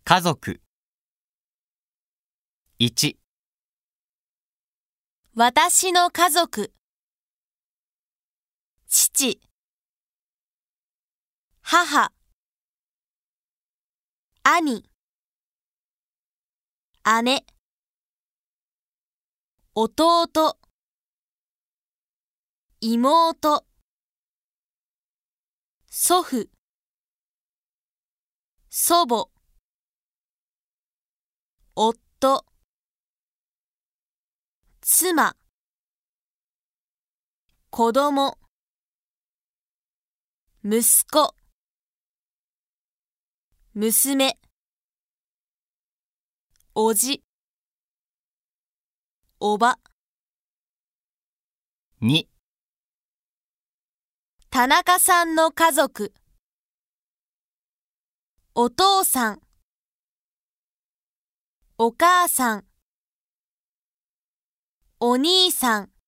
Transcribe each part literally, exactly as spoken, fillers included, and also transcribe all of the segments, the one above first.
家族。いち、 私の家族。父、母、兄、姉、弟、妹、祖父、祖母、夫、妻、子供、息子、娘、おじ、おば。 に、 田中さんの家族。お父さん、お母さん、お兄さん、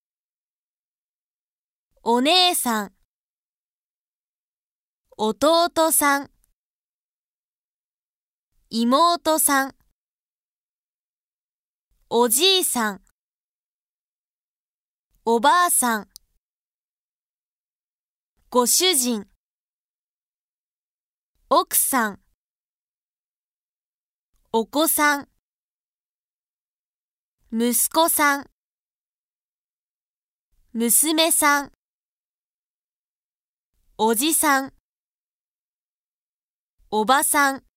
お姉さん、弟さん、妹さん、おじいさん、おばあさん、ご主人、奥さん、お子さん、息子さん、娘さん、おじさん、おばさん。